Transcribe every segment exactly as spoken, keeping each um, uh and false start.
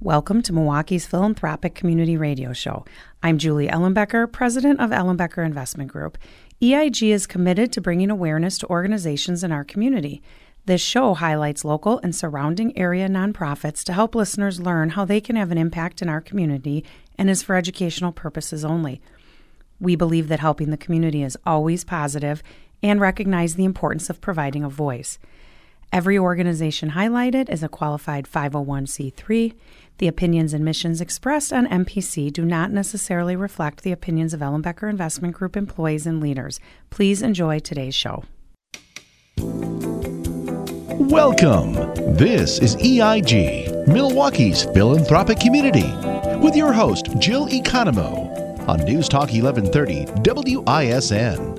Welcome to Milwaukee's Philanthropic Community Radio Show. I'm Julie Ellenbecker, president of Ellenbecker Investment Group. E I G is committed to bringing awareness to organizations in our community. This show highlights local and surrounding area nonprofits to help listeners learn how they can have an impact in our community and is for educational purposes only. We believe that helping the community is always positive and recognize the importance of providing a voice. Every organization highlighted is a qualified five oh one c three. The opinions and missions expressed on M P C do not necessarily reflect the opinions of Ellenbecker Investment Group employees and leaders. Please enjoy today's show. Welcome. This is E I G, Milwaukee's Philanthropic Community, with your host, Jill Economou, on News Talk eleven thirty W I S N.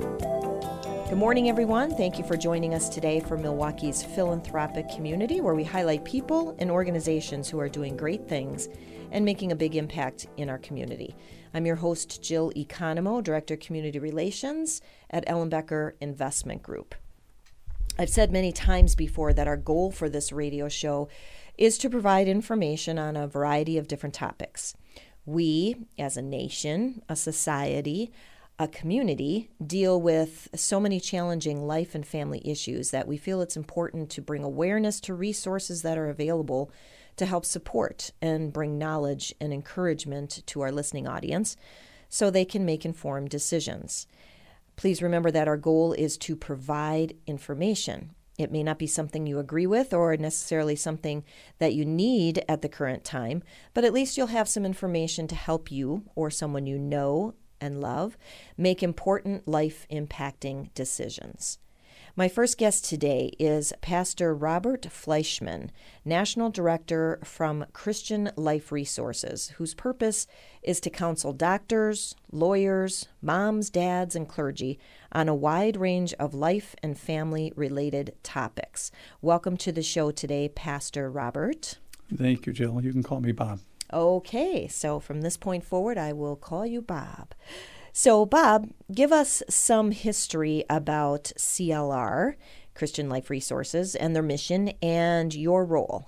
Good morning, everyone. Thank you for joining us today for Milwaukee's Philanthropic Community, where we highlight people and organizations who are doing great things and making a big impact in our community. I'm your host, Jill Economou, Director of Community Relations at Ellenbecker Investment Group. I've said many times before that our goal for this radio show is to provide information on a variety of different topics. We, as a nation, a society, a community, deal with so many challenging life and family issues that we feel it's important to bring awareness to resources that are available to help support and bring knowledge and encouragement to our listening audience so they can make informed decisions. Please remember that our goal is to provide information. It may not be something you agree with or necessarily something that you need at the current time, but at least you'll have some information to help you or someone you know and love make important life-impacting decisions. My first guest today is Pastor Robert Fleischman, National Director from Christian Life Resources, whose purpose is to counsel doctors, lawyers, moms, dads, and clergy on a wide range of life and family-related topics. Welcome to the show today, Pastor Robert. Thank you, Jill. You can call me Bob. Okay, so from this point forward, I will call you Bob. So, Bob, give us some history about C L R, Christian Life Resources, and their mission and your role.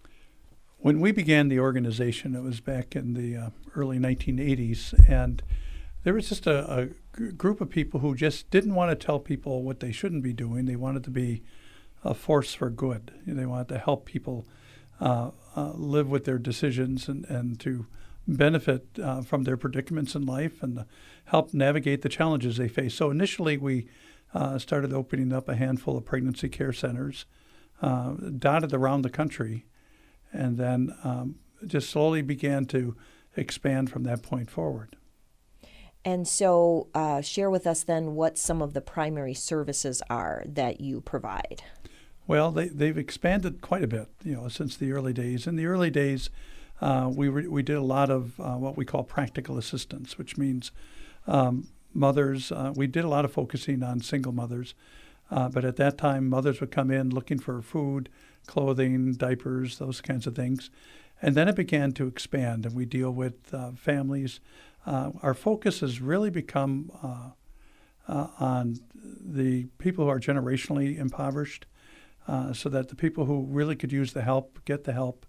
When we began the organization, it was back in the uh, early nineteen eighties, and there was just a, a g- group of people who just didn't want to tell people what they shouldn't be doing. They wanted to be a force for good. They wanted to help people uh, uh, live with their decisions and, and to benefit uh, from their predicaments in life and help navigate the challenges they face. So initially we uh, started opening up a handful of pregnancy care centers uh, dotted around the country, and then um, just slowly began to expand from that point forward. And so uh, share with us then what some of the primary services are that you provide. Well, they, they've expanded quite a bit, you know, since the early days. In the early days, Uh, we re- we did a lot of uh, what we call practical assistance, which means um, mothers. Uh, we did a lot of focusing on single mothers, uh, but at that time, mothers would come in looking for food, clothing, diapers, those kinds of things, and then it began to expand, and we deal with uh, families. Uh, our focus has really become uh, uh, on the people who are generationally impoverished, uh, so that the people who really could use the help get the help.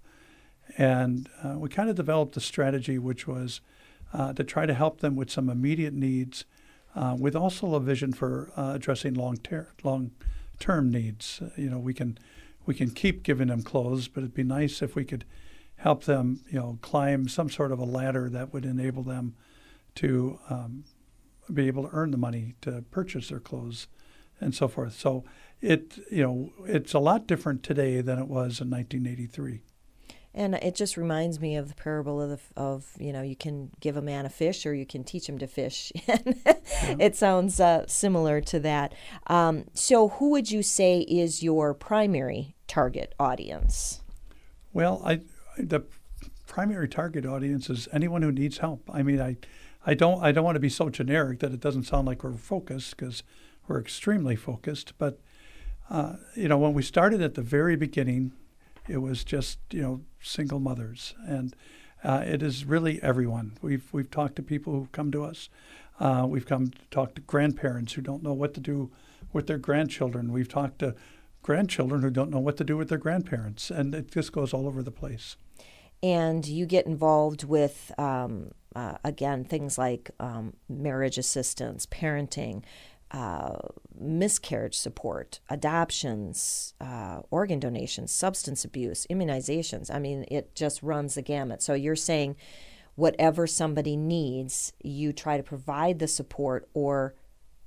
And uh, we kind of developed a strategy which was uh, to try to help them with some immediate needs, uh, with also a vision for uh, addressing long-ter- long-term needs. Uh, you know, we can we can keep giving them clothes, but it'd be nice if we could help them, you know, climb some sort of a ladder that would enable them to um, be able to earn the money to purchase their clothes and so forth. So it, you know, it's a lot different today than it was in nineteen eighty-three. And it just reminds me of the parable of, the, of you know, you can give a man a fish or you can teach him to fish. yeah. It sounds uh, similar to that. Um, so who would you say is your primary target audience? Well, I, the primary target audience is anyone who needs help. I mean, I, I don't I don't want to be so generic that it doesn't sound like we're focused, because we're extremely focused. But, uh, you know, when we started at the very beginning, it was just, you know, single mothers, and uh, it is really everyone. We've we've talked to people who've come to us. Uh, we've come to talk to grandparents who don't know what to do with their grandchildren. We've talked to grandchildren who don't know what to do with their grandparents, and it just goes all over the place. and you get involved with, um, uh, again, things like um, marriage assistance, parenting, uh, miscarriage support, adoptions, uh, organ donations, substance abuse, immunizations. I mean, it just runs the gamut. So you're saying whatever somebody needs, you try to provide the support, or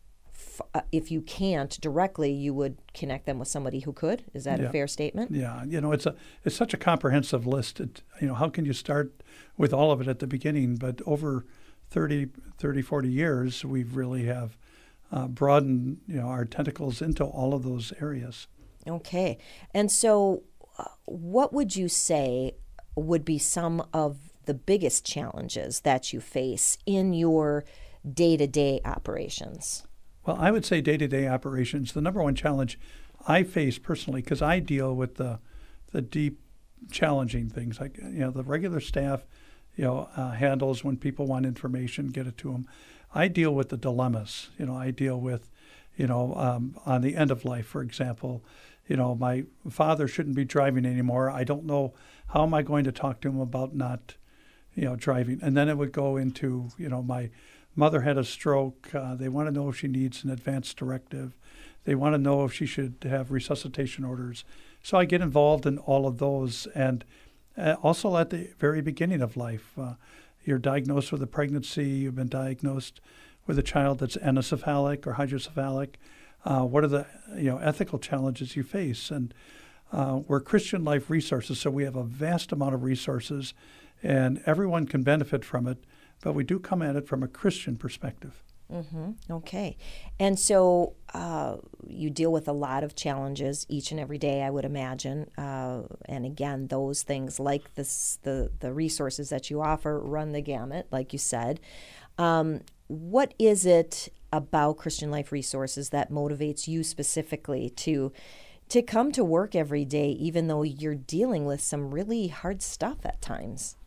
f- uh, if you can't directly, you would connect them with somebody who could. Is that Yeah. a fair statement? Yeah, you know, it's a it's such a comprehensive list. It, you know, how can you start with all of it at the beginning? But over thirty, thirty, forty years, we've really have uh, broadened, you know, our tentacles into all of those areas. Okay. And so uh, what would you say would be some of the biggest challenges that you face in your day-to-day operations? Well, I would say day-to-day operations, the number one challenge I face personally, because I deal with the the deep, challenging things. Like, you know, the regular staff, you know, uh, handles when people want information, get it to them. I deal with the dilemmas. You know, I deal with, you know, um, on the end of life, for example, you know, my father shouldn't be driving anymore. I don't know, how am I going to talk to him about not, you know, driving? And then it would go into, you know, my mother had a stroke. Uh, they want to know if she needs an advance directive. They want to know if she should have resuscitation orders. So I get involved in all of those. And uh, also at the very beginning of life, uh, you're diagnosed with a pregnancy, you've been diagnosed with a child that's anencephalic or hydrocephalic. Uh, what are the, you know, ethical challenges you face? And uh, we're Christian Life Resources, so we have a vast amount of resources, and everyone can benefit from it, but we do come at it from a Christian perspective. Mm-hmm. Okay. And so uh, you deal with a lot of challenges each and every day, I would imagine. Uh, and again, those things like this, the, the resources that you offer run the gamut, like you said. Um, what is it about Christian Life Resources that motivates you specifically to to come to work every day, even though you're dealing with some really hard stuff at times?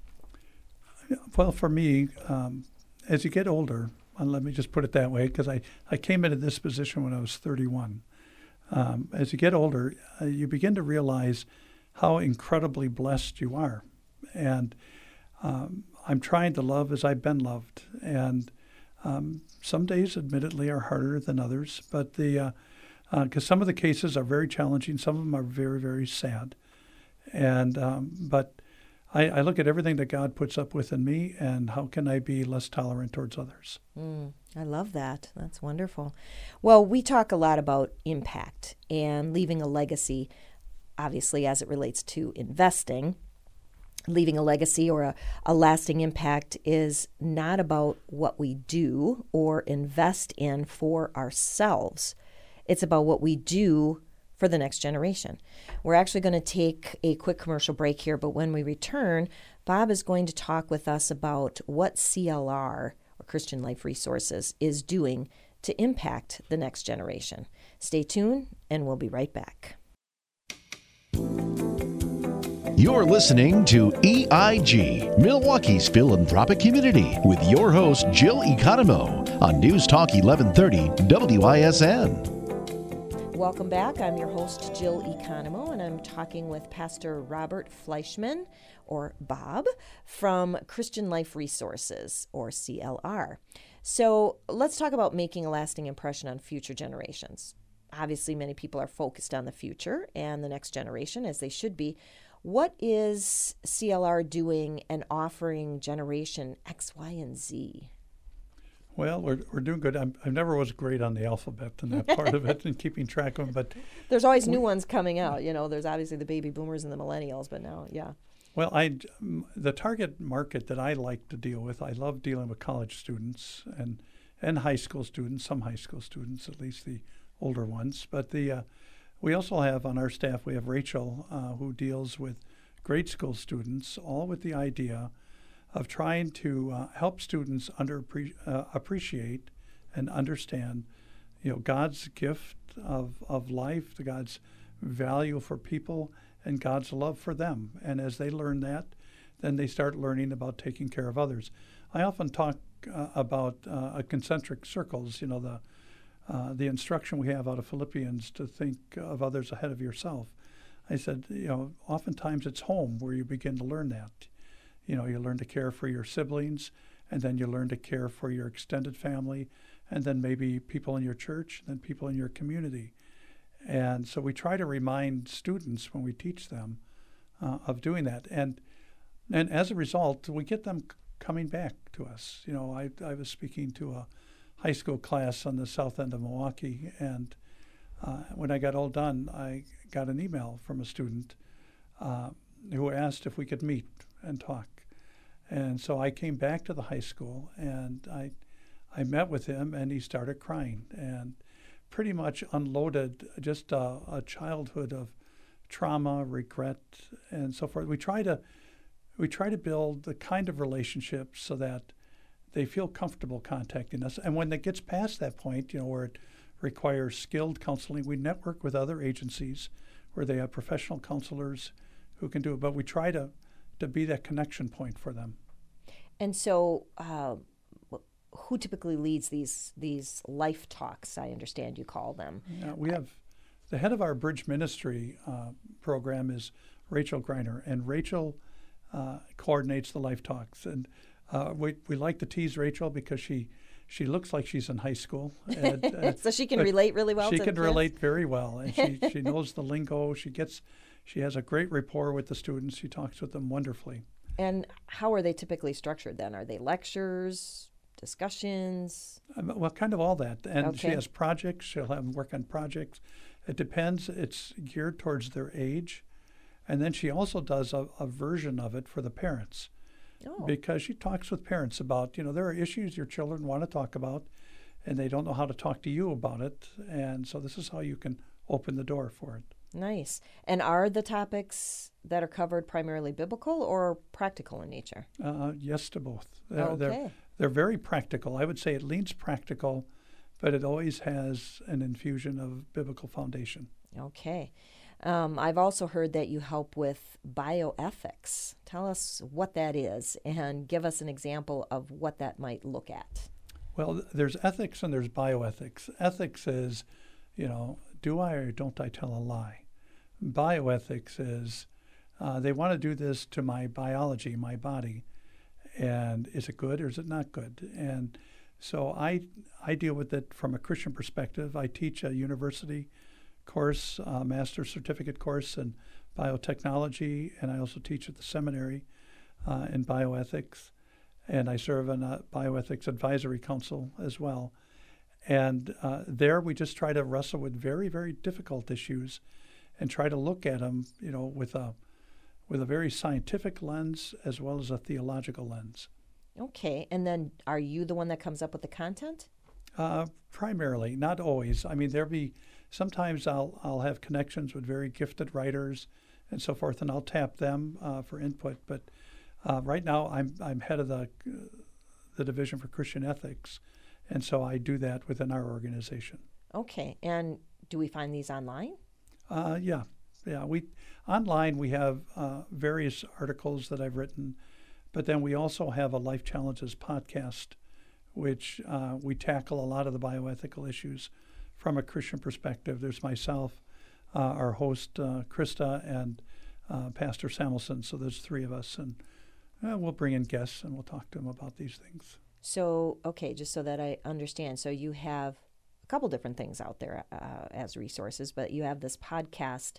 Well, for me, um, as you get older, and let me just put it that way, because I, I came into this position when I was thirty-one. Um, as you get older, uh, you begin to realize how incredibly blessed you are. And um, I'm trying to love as I've been loved. And um, some days, admittedly, are harder than others. But the uh, because uh, some of the cases are very challenging, some of them are very, very sad. And um, but I, I look at everything that God puts up within me, and how can I be less tolerant towards others? Mm, I love that. That's wonderful. Well, we talk a lot about impact and leaving a legacy, obviously, as it relates to investing. Leaving a legacy or a, a lasting impact is not about what we do or invest in for ourselves. It's about what we do for the next generation. We're actually going to take a quick commercial break here, but when we return, Bob is going to talk with us about what C L R, or Christian Life Resources, is doing to impact the next generation. Stay tuned, and we'll be right back. You're listening to E I G, Milwaukee's philanthropic community, with your host, Jill Economou, on News Talk eleven thirty W I S N. Welcome back. I'm your host, Jill Economou, and I'm talking with Pastor Robert Fleischman, or Bob, from Christian Life Resources, or C L R. So let's talk about making a lasting impression on future generations. Obviously, many people are focused on the future and the next generation, as they should be. What is C L R doing and offering generation X, Y, and Z? Well, we're we're doing good. I'm, I never was great on the alphabet and that part of it and keeping track of them, but there's always new ones coming out. You know, there's obviously the baby boomers and the millennials, but now, yeah. Well, I the target market that I like to deal with, I love dealing with college students and and high school students, some high school students, at least the older ones. But the uh, we also have on our staff, we have Rachel, uh, who deals with grade school students, all with the idea of trying to uh, help students under uh, appreciate and understand, you know, God's gift of, of life, the God's value for people, and God's love for them. And as they learn that, then they start learning about taking care of others. I often talk uh, about uh, a concentric circles, you know, the uh, the instruction we have out of Philippians to think of others ahead of yourself. I said, you know, oftentimes it's home where you begin to learn that. you know, you learn to care for your siblings, and then you learn to care for your extended family, and then maybe people in your church, and then people in your community. And so we try to remind students when we teach them uh, of doing that. And and as a result, we get them c- coming back to us. You know, I, I was speaking to a high school class on the south end of Milwaukee, and uh, when I got all done, I got an email from a student uh, who asked if we could meet and talk. And so I came back to the high school, and I I met with him, and he started crying and pretty much unloaded just a, a childhood of trauma, regret, and so forth. We try to we try to build the kind of relationships so that they feel comfortable contacting us. And when it gets past that point, you know, where it requires skilled counseling, we network with other agencies where they have professional counselors who can do it. But we try to to be that connection point for them. And so, uh, who typically leads these these life talks? I understand you call them. Yeah, we have the head of our Bridge Ministry uh, program is Rachel Greiner, and Rachel uh, coordinates the life talks. And uh, we we like to tease Rachel because she she looks like she's in high school, and, uh, so she can relate really well. She to can the relate kids? very well, and she she knows the lingo. She gets she has a great rapport with the students. She talks with them wonderfully. And how are they typically structured then? Are they lectures, discussions? Um, well, kind of all that. And she Okay. has projects. She'll have them work on projects. It depends. It's geared towards their age. And then she also does a, a version of it for the parents. Oh. Because she talks with parents about, you know, there are issues your children want to talk about, and they don't know how to talk to you about it. And so this is how you can open the door for it. Nice. And are the topics that are covered primarily biblical or practical in nature? Uh, yes to both. They're, Okay. they're, they're very practical. I would say it leans practical, but it always has an infusion of biblical foundation. Okay. Um, I've also heard that you help with bioethics. Tell us what that is and give us an example of what that might look at. Well, there's ethics and there's bioethics. Ethics is, you know, do I or don't I tell a lie? Bioethics is, uh, they want to do this to my biology, my body, and is it good or is it not good? And so I I deal with it from a Christian perspective. I teach a university course, a master's certificate course in biotechnology, and I also teach at the seminary uh, in bioethics, and I serve on a bioethics advisory council as well. And uh, there we just try to wrestle with very, very difficult issues and try to look at them, you know, with a with a very scientific lens as well as a theological lens. Okay. And then are you the one that comes up with the content? Uh, primarily, not always. I mean, there be sometimes I'll I'll have connections with very gifted writers and so forth, and I'll tap them uh, for input. But uh, right now, I'm I'm head of the uh, the Division for Christian Ethics, and so I do that within our organization. Okay. And do we find these online? Uh, yeah, yeah. We online we have uh, various articles that I've written, but then we also have a Life Challenges podcast, which uh, we tackle a lot of the bioethical issues from a Christian perspective. There's myself, uh, our host uh, Krista, and uh, Pastor Samuelson. So there's three of us, and uh, we'll bring in guests and we'll talk to them about these things. So, okay, just so that I understand. So you have a couple different things out there uh, as resources, but you have this podcast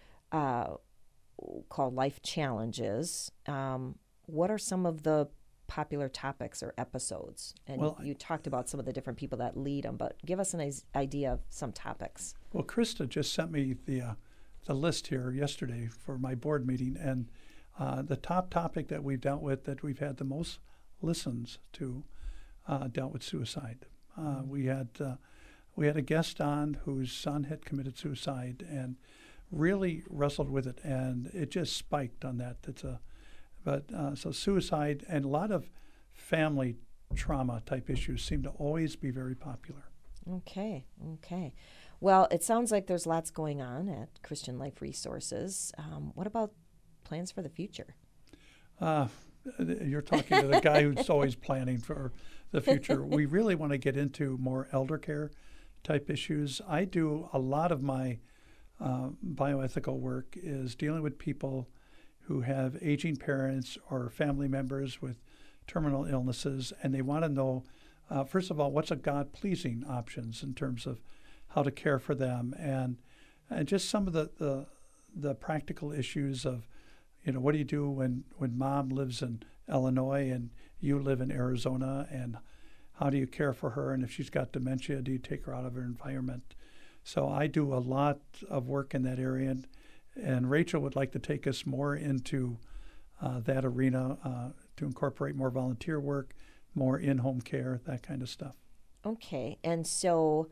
uh, called Life Challenges. Um, what are some of the popular topics or episodes? And Well, you talked about some of the different people that lead them, but give us an is- idea of some topics. Well, Krista just sent me the uh, the list here yesterday for my board meeting, and uh, the top topic that we've dealt with, that we've had the most listens to, uh, dealt with suicide. Uh, we had uh, we had a guest on whose son had committed suicide and really wrestled with it, and it just spiked on that. It's a but uh, so suicide and a lot of family trauma type issues seem to always be very popular. Okay, okay. Well, it sounds like there's lots going on at Christian Life Resources. Um, what about plans for the future? Uh, you're talking to the guy who's always planning for the future. We really want to get into more elder care type issues. I do a lot of my uh, bioethical work is dealing with people who have aging parents or family members with terminal illnesses, and they want to know, uh, first of all, what's a God-pleasing options in terms of how to care for them, and and just some of the, the the practical issues of, you know, what do you do when, when mom lives in Illinois and you live in Arizona, and how do you care for her? And if she's got dementia, do you take her out of her environment? So I do a lot of work in that area, and, and Rachel would like to take us more into uh, that arena uh, to incorporate more volunteer work, more in-home care, that kind of stuff. Okay, and so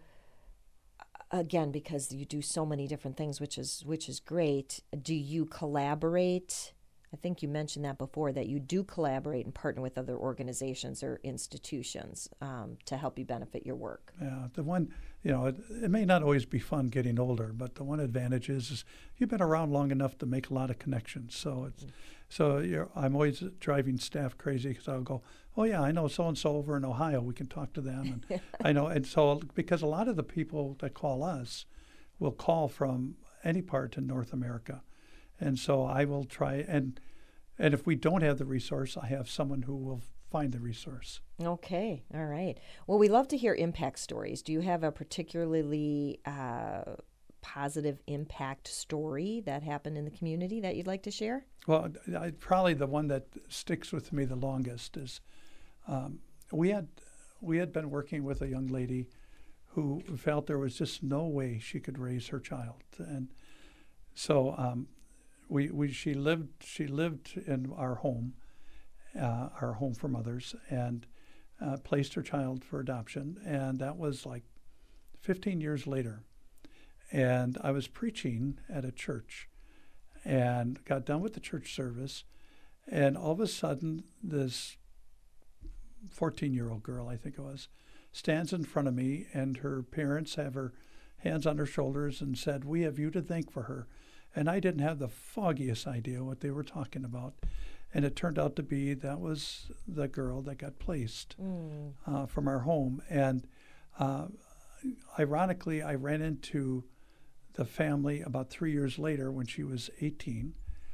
again, because you do so many different things, which is which is great, do you collaborate? I think you mentioned that before, that you do collaborate and partner with other organizations or institutions um, to help you benefit your work. Yeah, the one, you know, it, it may not always be fun getting older, but the one advantage is, is you've been around long enough to make a lot of connections. So it's, mm-hmm. so you're, I'm always driving staff crazy because I'll go, oh yeah, I know so-and-so over in Ohio, we can talk to them. And I know, and so because a lot of the people that call us will call from any part in North America. And so I will try, and and if we don't have the resource, I have someone who will find the resource. Okay, all right. Well, we love to hear impact stories. Do you have a particularly uh, positive impact story that happened in the community that you'd like to share? Well, I, probably the one that sticks with me the longest is um, we had we had been working with a young lady who felt there was just no way she could raise her child, and so. Um, We, we she lived she lived in our home, uh, our home for mothers, and uh, placed her child for adoption, and that was like fifteen years later. And I was preaching at a church, and got done with the church service, and all of a sudden this fourteen-year-old girl, I think it was, stands in front of me, and her parents have her hands on her shoulders and said, "We have you to thank for her." And I didn't have the foggiest idea what they were talking about. And it turned out to be that was the girl that got placed mm. uh, from our home. And uh, ironically, I ran into the family about three years later when she was eighteen.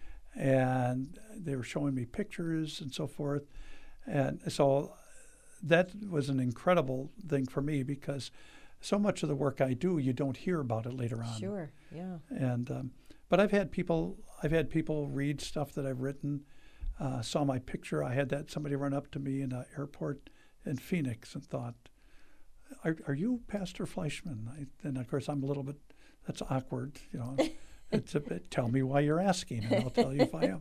And they were showing me pictures and so forth. And so that was an incredible thing for me, because so much of the work I do, you don't hear about it later on. Sure, yeah. And um, but I've had people, I've had people read stuff that I've written, uh, saw my picture. I had that somebody run up to me in an airport in Phoenix and thought, "Are, are you Pastor Fleischman?" I, and of course, I'm a little bit. That's awkward, you know. It's a bit. Tell me why you're asking, and I'll tell you if I am.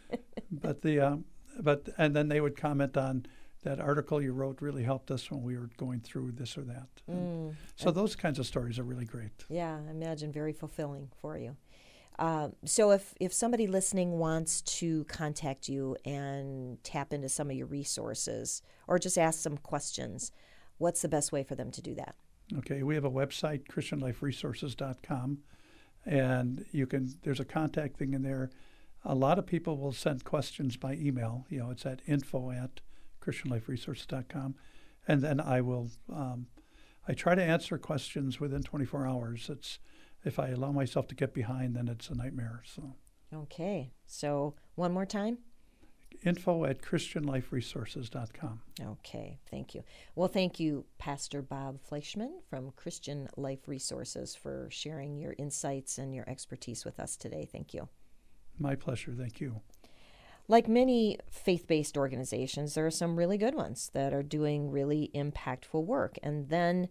But the, um, but and then they would comment on that article you wrote really helped us when we were going through this or that. Mm. So those kinds of stories are really great. Yeah, I imagine very fulfilling for you. Uh, so if, if somebody listening wants to contact you and tap into some of your resources or just ask some questions, what's the best way for them to do that? Okay, we have a website, Christian Life Resources dot com, and you can. There's a contact thing in there. A lot of people will send questions by email. You know, it's at info at Christian Life Resources dot com, and then I will. Um, I try to answer questions within twenty-four hours. It's if I allow myself to get behind, then it's a nightmare. So. Okay. So one more time. Info at Christian Life Resources dot com. Okay, thank you. Well, thank you, Pastor Bob Fleischman from Christian Life Resources, for sharing your insights and your expertise with us today. Thank you. My pleasure. Thank you. Like many faith-based organizations, there are some really good ones that are doing really impactful work. And then,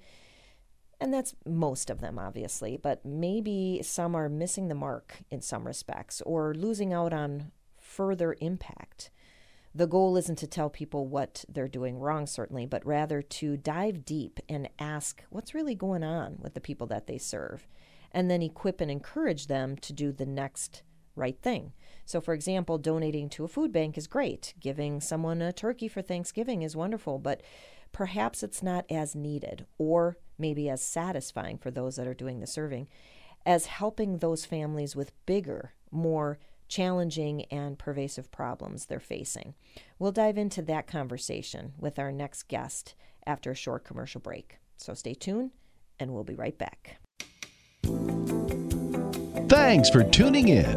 and that's most of them, obviously, but maybe some are missing the mark in some respects or losing out on further impact. The goal isn't to tell people what they're doing wrong, certainly, but rather to dive deep and ask what's really going on with the people that they serve, and then equip and encourage them to do the next right thing. So, for example, donating to a food bank is great. Giving someone a turkey for Thanksgiving is wonderful, but perhaps it's not as needed or maybe as satisfying for those that are doing the serving as helping those families with bigger, more challenging and pervasive problems they're facing. We'll dive into that conversation with our next guest after a short commercial break. So stay tuned, and we'll be right back. Thanks for tuning in.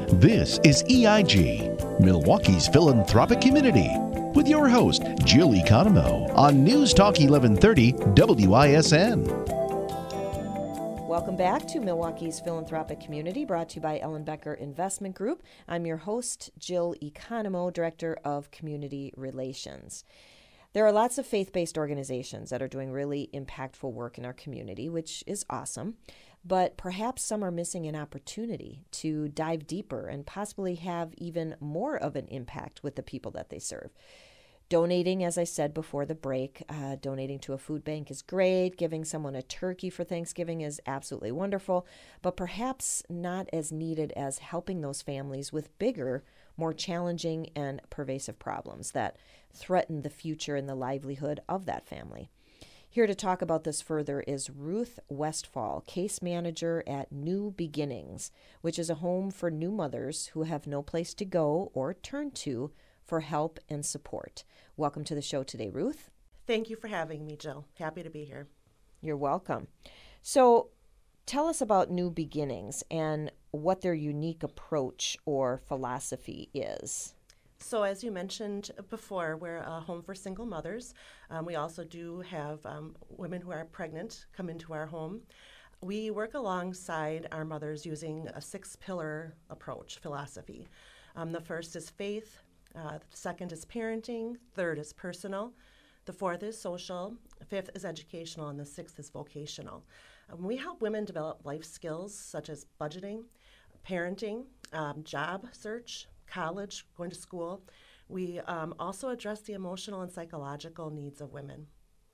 This is E I G, Milwaukee's philanthropic community, with your host, Jill Economou, on News Talk eleven thirty W I S N. Welcome back to Milwaukee's Philanthropic Community, brought to you by Ellenbecker Investment Group. I'm your host, Jill Economou, Director of Community Relations. There are lots of faith-based organizations that are doing really impactful work in our community, which is awesome, but perhaps some are missing an opportunity to dive deeper and possibly have even more of an impact with the people that they serve. Donating, as I said before the break, uh, donating to a food bank is great. Giving someone a turkey for Thanksgiving is absolutely wonderful, but perhaps not as needed as helping those families with bigger, more challenging and pervasive problems that threaten the future and the livelihood of that family. Here to talk about this further is Ruth Westfall, case manager at New Beginnings, which is a home for new mothers who have no place to go or turn to for help and support. Welcome to the show today, Ruth. Thank you for having me, Jill. Happy to be here. You're welcome. So tell us about New Beginnings and what their unique approach or philosophy is. So as you mentioned before, we're a home for single mothers. Um, we also do have um, women who are pregnant come into our home. We work alongside our mothers using a six-pillar approach philosophy. Um, the first is faith. Uh, the second is parenting, third is personal, the fourth is social, fifth is educational, and the sixth is vocational. Um, we help women develop life skills such as budgeting, parenting, um, job search, college, going to school. We um, also address the emotional and psychological needs of women.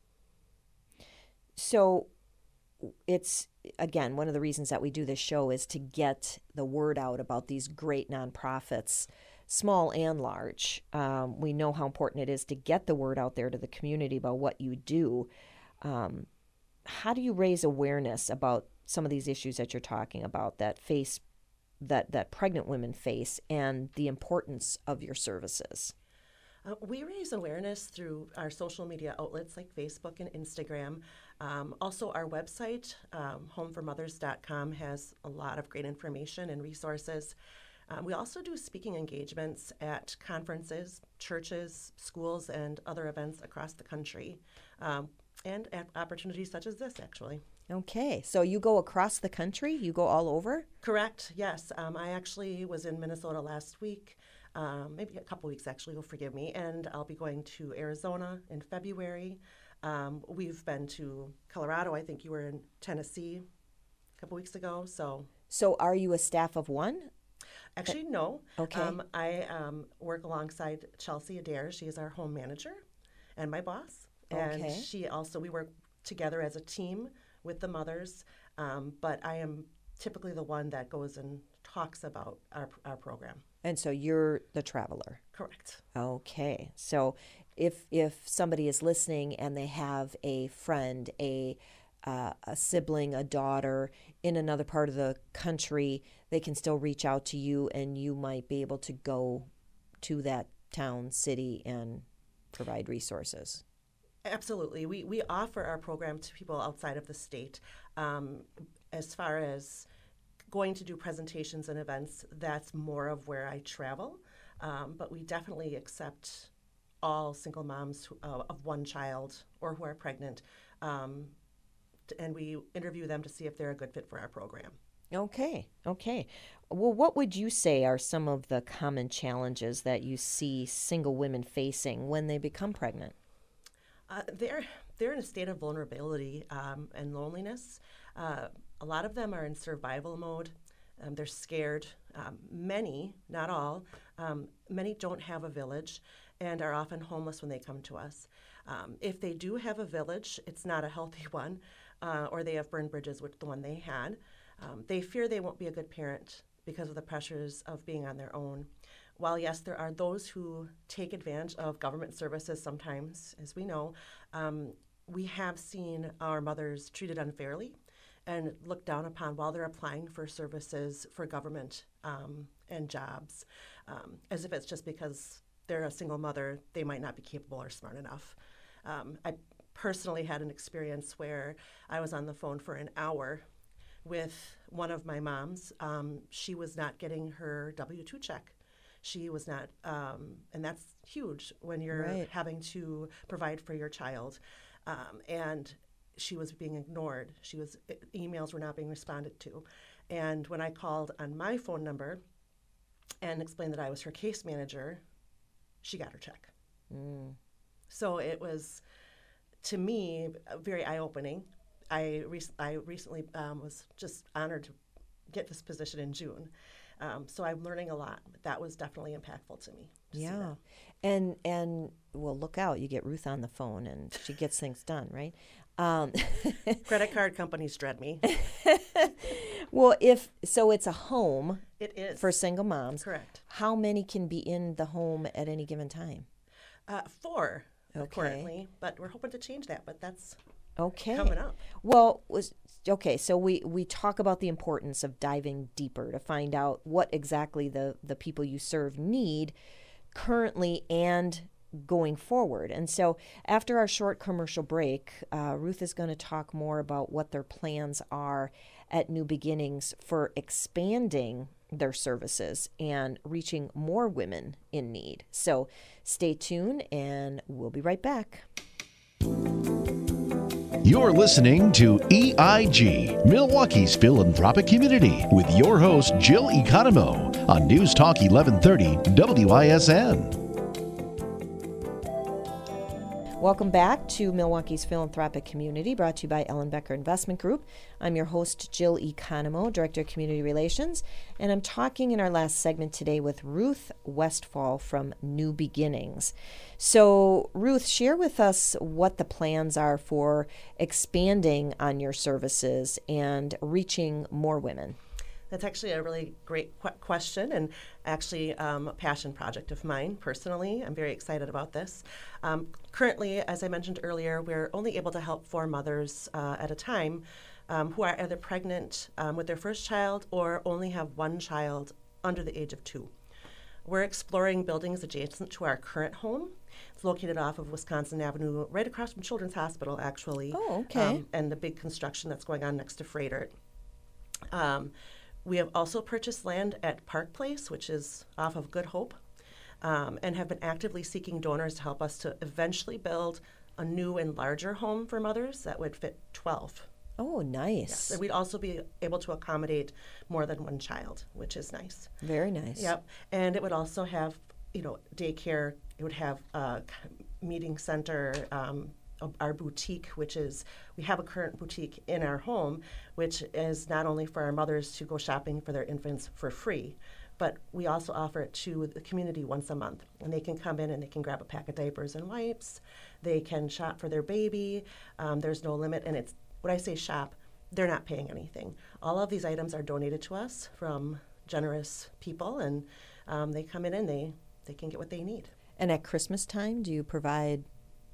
So it's, again, one of the reasons that we do this show is to get the word out about these great nonprofits, small and large. Um, we know how important it is to get the word out there to the community about what you do. Um, how do you raise awareness about some of these issues that you're talking about that face that, that pregnant women face and the importance of your services? Uh, we raise awareness through our social media outlets like Facebook and Instagram. Um, also, our website, um, home for mothers dot com, has a lot of great information and resources. Um, we also do speaking engagements at conferences, churches, schools, and other events across the country, um, and at opportunities such as this, actually. Okay, so you go across the country? You go all over? Correct, yes. Um, I actually was in Minnesota last week, um, maybe a couple weeks actually, you'll forgive me, and I'll be going to Arizona in February. Um, we've been to Colorado. I think you were in Tennessee a couple weeks ago. So, so are you a staff of one? Actually, no. Okay. Um, I um, work alongside Chelsea Adair. She is our home manager and my boss. And Okay. she also, we work together as a team with the mothers, um, but I am typically the one that goes and talks about our, our program. And so you're the traveler. Correct. Okay. So if if somebody is listening and they have a friend, a uh, a sibling, a daughter in another part of the country, they can still reach out to you and you might be able to go to that town, city, and provide resources. Absolutely. We, we offer our program to people outside of the state. Um, as far as going to do presentations and events, that's more of where I travel. Um, but we definitely accept all single moms who, uh, of one child or who are pregnant. Um, and we interview them to see if they're a good fit for our program. Okay, okay. Well, what would you say are some of the common challenges that you see single women facing when they become pregnant? Uh, they're they're in a state of vulnerability um, and loneliness. Uh, a lot of them are in survival mode. Um, they're scared. Um, many, not all, um, many don't have a village and are often homeless when they come to us. Um, if they do have a village, it's not a healthy one, uh, or they have burned bridges with the one they had. Um, they fear they won't be a good parent because of the pressures of being on their own. While, yes, there are those who take advantage of government services sometimes, as we know, um, we have seen our mothers treated unfairly and looked down upon while they're applying for services for government um, and jobs, um, as if it's just because they're a single mother, they might not be capable or smart enough. Um, I personally had an experience where I was on the phone for an hour with one of my moms. Um, she was not getting her W two check. She was not, um, and that's huge when you're Right. having to provide for your child. Um, and she was being ignored. She was emails were not being responded to. And when I called on my phone number and explained that I was her case manager, she got her check. Mm. So it was, to me, very eye-opening. I, rec- I recently um, was just honored to get this position in June. Um, so I'm learning a lot. That was definitely impactful to me. to see Yeah. that. And, and well, look out. You get Ruth on the phone and she gets things done, right? Um, Credit card companies dread me. well, if so, it's a home It is. for single moms. Correct. How many can be in the home at any given time? Uh, four Okay. currently, but we're hoping to change that. But that's Okay. coming up. Well, was okay. So we we talk about the importance of diving deeper to find out what exactly the the people you serve need currently and going forward. And so after our short commercial break, uh, Ruth is going to talk more about what their plans are at New Beginnings for expanding their services and reaching more women in need. So stay tuned and we'll be right back. You're listening to E I G, Milwaukee's philanthropic community, with your host, Jill Economou, on News Talk eleven thirty W I S N. Welcome back to Milwaukee's Philanthropic Community, brought to you by Ellenbecker Investment Group. I'm your host, Jill Economou, Director of Community Relations, and I'm talking in our last segment today with Ruth Westfall from New Beginnings. So, Ruth, share with us what the plans are for expanding on your services and reaching more women. That's actually a really great qu- question, and actually um, a passion project of mine personally. I'm very excited about this. Um, currently, as I mentioned earlier, we're only able to help four mothers uh, at a time um, who are either pregnant um, with their first child or only have one child under the age of two. We're exploring buildings adjacent to our current home. It's located off of Wisconsin Avenue, right across from Children's Hospital, actually. Oh, okay. Um, and the big construction that's going on next to Freighter. Um, We have also purchased land at Park Place, which is off of Good Hope, um, and have been actively seeking donors to help us to eventually build a new and larger home for mothers that would fit twelve. Oh, nice. Yes. And we'd also be able to accommodate more than one child, which is nice. Very nice. Yep. And it would also have, you know, daycare. It would have a meeting center, um, our boutique, which is, we have a current boutique in our home, which is not only for our mothers to go shopping for their infants for free, but we also offer it to the community once a month. And they can come in and they can grab a pack of diapers and wipes. They can shop for their baby. Um, there's no limit. And it's, when I say shop, they're not paying anything. All of these items are donated to us from generous people, and um, they come in and they, they can get what they need. And at Christmas time, do you provide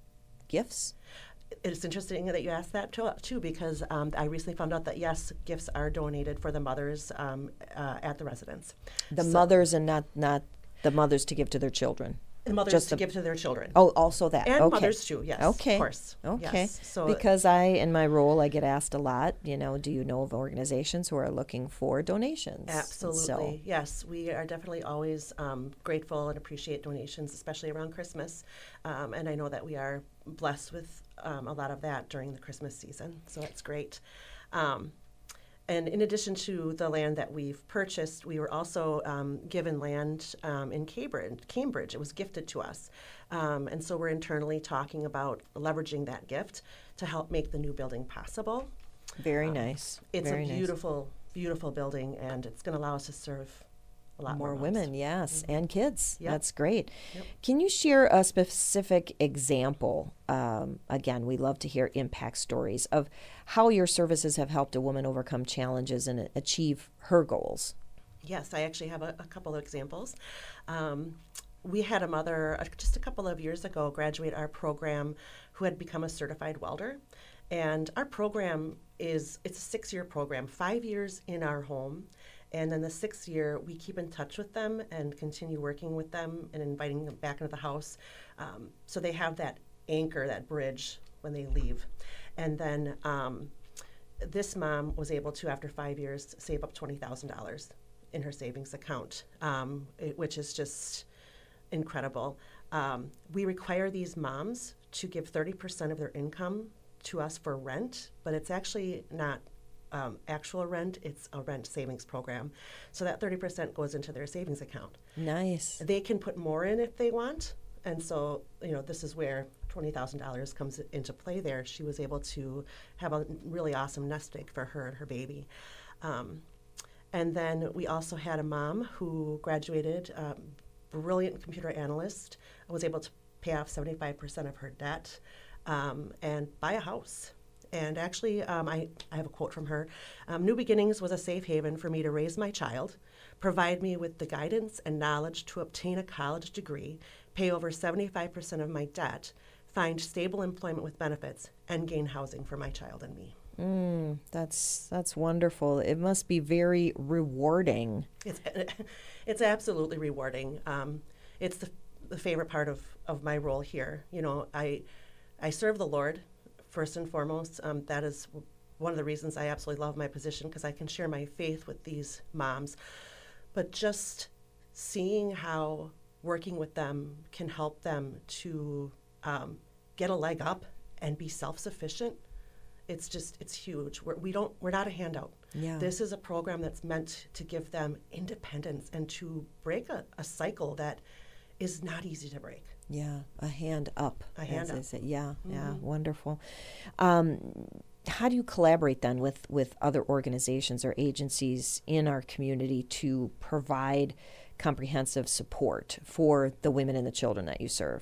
gifts? It's interesting that you asked that too, too because um, I recently found out that, yes, gifts are donated for the mothers um, uh, at the residence. The So- mothers and not not the mothers to give to their children. And mothers Just to the- give to their children. Oh, also that. And okay. mothers too, yes. Okay. Of course. Okay. Yes. So because I, in my role, I get asked a lot, you know, do you know of organizations who are looking for donations? And absolutely. So, Yes. We are definitely always um, grateful and appreciate donations, especially around Christmas. Um, and I know that we are blessed with um, a lot of that during the Christmas season. So that's great. Um, And in addition to the land that we've purchased, we were also um, given land um, in Cambridge. Cambridge. It was gifted to us. Um, and so we're internally talking about leveraging that gift to help make the new building possible. very nice. It's very a nice. beautiful, beautiful building, and it's going to allow us to serve a lot more, More moms. women, yes, and kids. Yep. That's great. Yep. Can you share a specific example? Um, again, we love to hear impact stories of how your services have helped a woman overcome challenges and achieve her goals. Yes, I actually have a, a couple of examples. Um, we had a mother uh, just a couple of years ago graduate our program who had become a certified welder. And our program is, it's a six-year program, five years in our home. And then the sixth year, we keep in touch with them and continue working with them and inviting them back into the house. Um, so they have that anchor, that bridge when they leave. And then um, this mom was able to, after five years, save up twenty thousand dollars in her savings account, um, it, which is just incredible. Um, we require these moms to give thirty percent of their income to us for rent, but it's actually not um, actual rent, it's a rent savings program. So that thirty percent goes into their savings account. Nice. They can put more in if they want. And so, you know, this is where twenty thousand dollars comes into play there. She was able to have a really awesome nest egg for her and her baby. Um, and then we also had a mom who graduated, um, brilliant computer analyst, was able to pay off seventy-five percent of her debt um, and buy a house. And actually, um, I, I have a quote from her. Um, New Beginnings was a safe haven for me to raise my child, provide me with the guidance and knowledge to obtain a college degree, pay over seventy-five percent of my debt, find stable employment with benefits, and gain housing for my child and me. Mm, that's that's wonderful. It must be very rewarding. It's it's absolutely rewarding. Um, it's the, the favorite part of, of my role here. You know, I I serve the Lord first and foremost. Um, that is one of the reasons I absolutely love my position, because I can share my faith with these moms. But just seeing how working with them can help them to um, get a leg up and be self-sufficient, it's just, it's huge. We're, we don't, we're not a handout. Yeah. This is a program that's meant to give them independence and to break a, a cycle that is not easy to break. Yeah, a hand up. A hand up. It. Yeah, mm-hmm. yeah, wonderful. Um, how do you collaborate then with, with other organizations or agencies in our community to provide comprehensive support for the women and the children that you serve?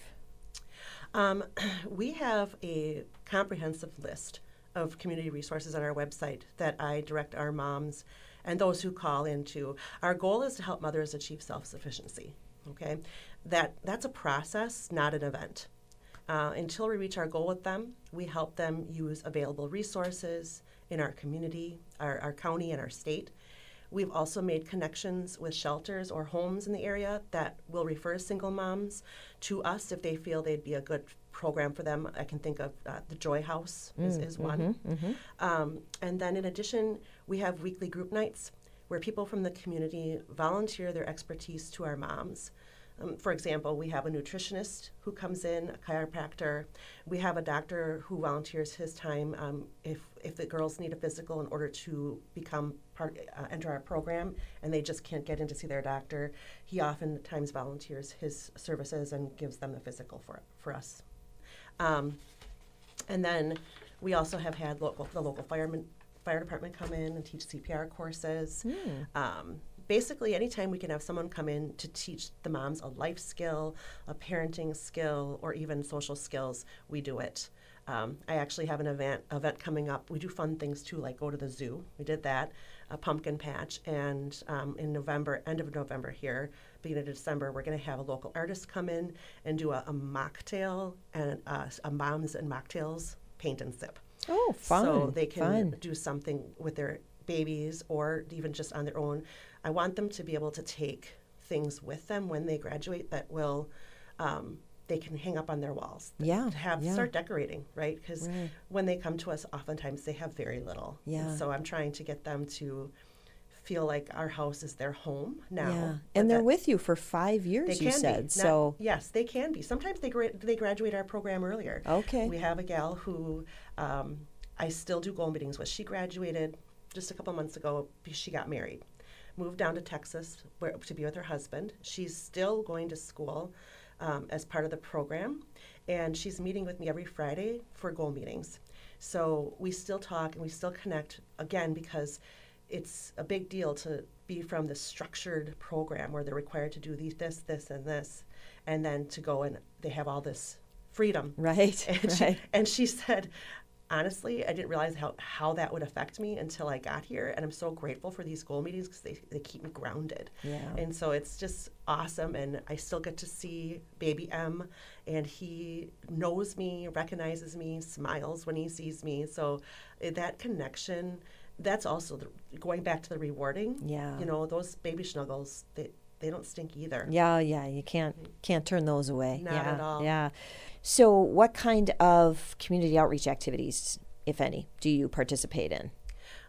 Um, we have a comprehensive list of community resources on our website that I direct our moms and those who call into. Our goal is to help mothers achieve self-sufficiency. Okay, that that's a process, not an event. Uh, until we reach our goal with them, we help them use available resources in our community, our, our county, and our state. We've also made connections with shelters or homes in the area that will refer single moms to us if they feel they'd be a good program for them. I can think of uh, the Joy House is, Mm, is one. mm-hmm, mm-hmm. Um, and then in addition, we have weekly group nights where people from the community volunteer their expertise to our moms. Um, for example, we have a nutritionist who comes in, a chiropractor. We have a doctor who volunteers his time um, if if the girls need a physical in order to become part, uh, enter our program, and they just can't get in to see their doctor. He oftentimes volunteers his services and gives them the physical for for us. Um, and then we also have had local the local firemen. fire department come in and teach C P R courses. Mm. Um, basically, anytime we can have someone come in to teach the moms a life skill, a parenting skill, or even social skills, we do it. Um, I actually have an event event coming up. We do fun things too, like go to the zoo. We did that, a pumpkin patch, and um, in November, end of November here, beginning of December, we're going to have a local artist come in and do a, a mocktail and uh, a moms and mocktails paint and sip. Oh, fun. So they can fun. do something with their babies or even just on their own. I want them to be able to take things with them when they graduate that will, um, they can hang up on their walls. Yeah. To have, yeah. start decorating, right? Because right. when they come to us, oftentimes they have very little. Yeah. And so I'm trying to get them to feel like our house is their home now. Yeah. And they're with you for five years, they you can said. Be. So Not, yes, they can be. Sometimes they gra- they graduate our program earlier. Okay. We have a gal who um, I still do goal meetings with. She graduated just a couple months ago. She got married, moved down to Texas where, to be with her husband. She's still going to school um, as part of the program, and she's meeting with me every Friday for goal meetings. So we still talk and we still connect, again, because it's a big deal to be from the structured program where they're required to do these, this, this, and this, and then to go and they have all this freedom. Right, and, right. She, and she said, honestly, I didn't realize how, how that would affect me until I got here, and I'm so grateful for these goal meetings because they, they keep me grounded. Yeah. And so it's just awesome, and I still get to see baby M, and he knows me, recognizes me, smiles when he sees me. So uh, that connection, that's also the, going back to the rewarding. Yeah. You know, those baby snuggles, they they don't stink either. Yeah, yeah, you can't can't turn those away. Not yeah, at all. Yeah. So what kind of community outreach activities, if any, do you participate in?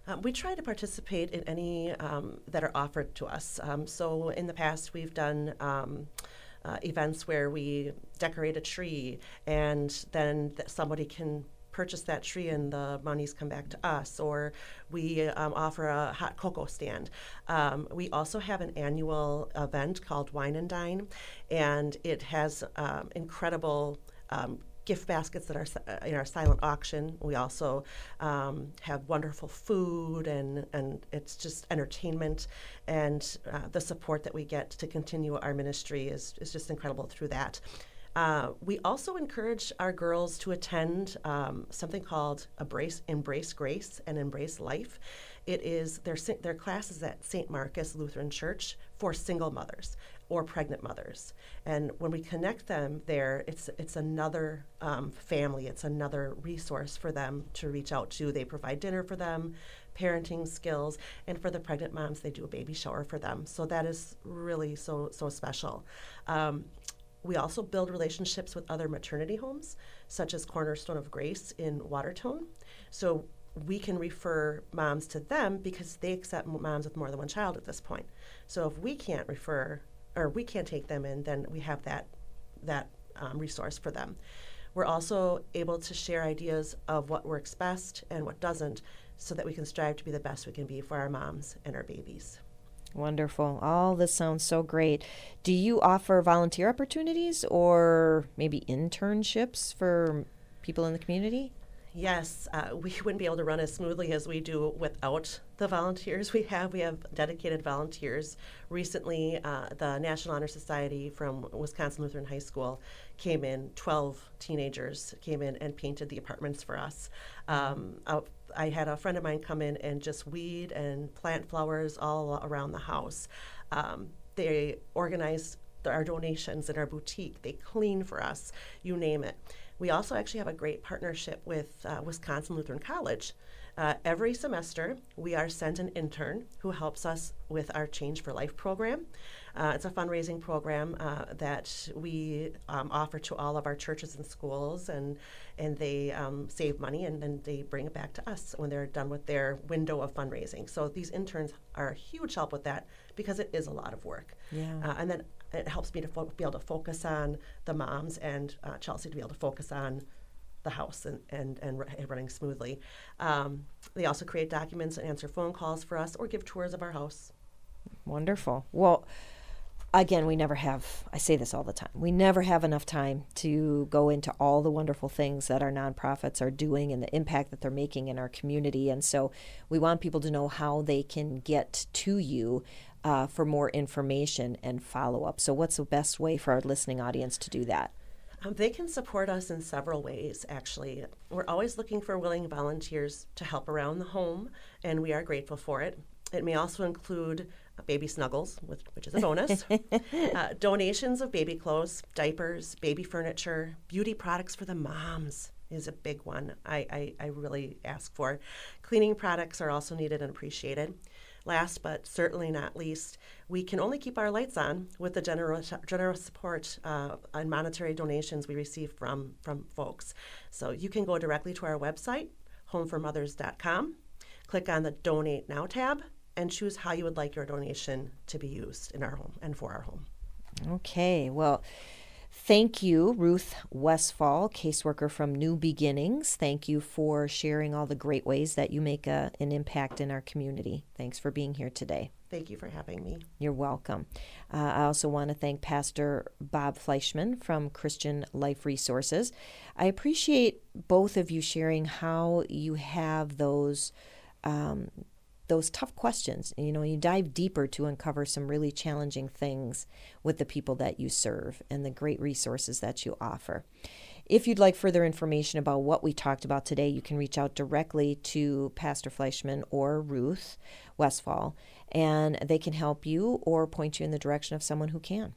Um, we try to participate in any um, that are offered to us. Um, so in the past, we've done um, uh, events where we decorate a tree, and then th- somebody can purchase that tree and the monies come back to us, or we um, offer a hot cocoa stand. Um, we also have an annual event called Wine and Dine, and it has um, incredible um, gift baskets that are in our silent auction. We also um, have wonderful food, and, and it's just entertainment, and uh, the support that we get to continue our ministry is, is just incredible through that. Uh, we also encourage our girls to attend um, something called Embrace, Embrace Grace and Embrace Life. It is their, their classes at Saint Marcus Lutheran Church for single mothers or pregnant mothers. And when we connect them there, it's it's another um, family, it's another resource for them to reach out to. They provide dinner for them, parenting skills, and for the pregnant moms, they do a baby shower for them. So that is really so, so special. Um, We also build relationships with other maternity homes, such as Cornerstone of Grace in Watertown. So we can refer moms to them because they accept moms with more than one child at this point. So if we can't refer, or we can't take them in, then we have that that um, resource for them. We're also able to share ideas of what works best and what doesn't, so that we can strive to be the best we can be for our moms and our babies. Wonderful. All this sounds so great. Do you offer volunteer opportunities or maybe internships for people in the community? Yes, uh, we wouldn't be able to run as smoothly as we do without the volunteers we have. We have dedicated volunteers. Recently, uh, the National Honor Society from Wisconsin Lutheran High School came in, twelve teenagers came in and painted the apartments for us. Um, I had a friend of mine come in and just weed and plant flowers all around the house. Um, they organize our donations in our boutique. They clean for us, you name it. We also actually have a great partnership with uh, Wisconsin Lutheran College. Uh, every semester, we are sent an intern who helps us with our Change for Life program. Uh, it's a fundraising program uh, that we um, offer to all of our churches and schools, and and they um, save money, and then they bring it back to us when they're done with their window of fundraising. So these interns are a huge help with that because it is a lot of work. Yeah. Uh, and then it helps me to fo- be able to focus on the moms, and uh, Chelsea to be able to focus on the house and, and, and running smoothly. Um, they also create documents and answer phone calls for us or give tours of our house. Wonderful. Well, again, we never have, I say this all the time, we never have enough time to go into all the wonderful things that our nonprofits are doing and the impact that they're making in our community. And so we want people to know how they can get to you uh, for more information and follow-up. So what's the best way for our listening audience to do that? Um, they can support us in several ways, actually. We're always looking for willing volunteers to help around the home, and we are grateful for it. It may also include uh, baby snuggles, which, which is a bonus, uh, donations of baby clothes, diapers, baby furniture, beauty products for the moms is a big one I, I, I really ask for. Cleaning products are also needed and appreciated. Last but certainly not least, we can only keep our lights on with the generous, generous support uh, and monetary donations we receive from, from folks. So you can go directly to our website, home for mothers dot com, click on the Donate Now tab, and choose how you would like your donation to be used in our home and for our home. Okay, well, thank you, Ruth Westfall, caseworker from New Beginnings. Thank you for sharing all the great ways that you make a, an impact in our community. Thanks for being here today. Thank you for having me. You're welcome. Uh, I also want to thank Pastor Bob Fleischman from Christian Life Resources. I appreciate both of you sharing how you have those um, those tough questions. You know, you dive deeper to uncover some really challenging things with the people that you serve and the great resources that you offer. If you'd like further information about what we talked about today, you can reach out directly to Pastor Fleischman or Ruth Westfall, and they can help you or point you in the direction of someone who can.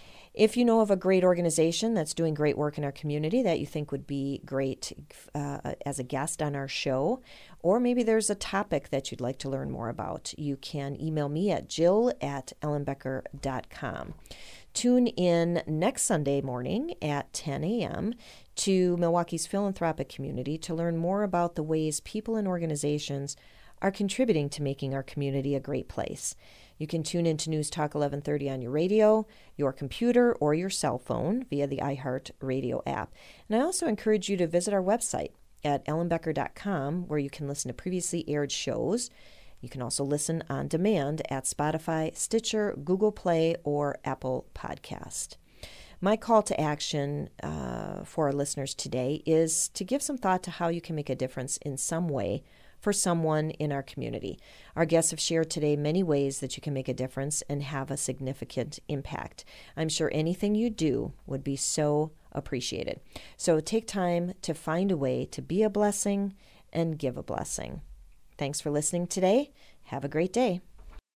If you know of a great organization that's doing great work in our community that you think would be great uh, as a guest on our show, or maybe there's a topic that you'd like to learn more about, you can email me at jill at ellenbecker dot com. Tune in next Sunday morning at ten a.m. to Milwaukee's philanthropic community to learn more about the ways people and organizations are contributing to making our community a great place. You can tune into News Talk eleven thirty on your radio, your computer, or your cell phone via the iHeart Radio app. And I also encourage you to visit our website at ellen becker dot com, where you can listen to previously aired shows. You can also listen on demand at Spotify, Stitcher, Google Play, or Apple Podcast. My call to action uh, for our listeners today is to give some thought to how you can make a difference in some way for someone in our community. Our guests have shared today many ways that you can make a difference and have a significant impact. I'm sure anything you do would be so appreciated. So take time to find a way to be a blessing and give a blessing. Thanks for listening today. Have a great day.